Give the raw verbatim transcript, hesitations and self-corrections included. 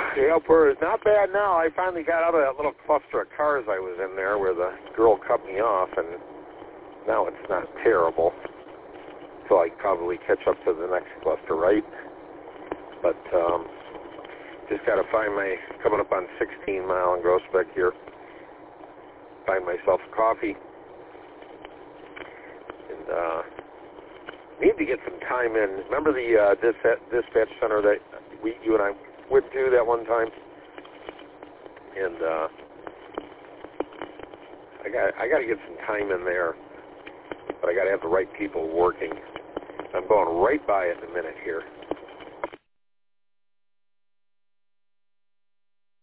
Yep, we're not bad now. I finally got out of that little cluster of cars I was in there where the girl cut me off, and now it's not terrible. So I probably catch up to the next cluster, right? But um, just got to find my, coming up on sixteen mile in Groesbeck here, find myself a coffee. And uh, need to get some time in. Remember the uh, dispatch, dispatch center that we, you and I went to that one time? And uh, I got I got to get some time in there, but I got to have the right people working. I'm going right by it in a minute here.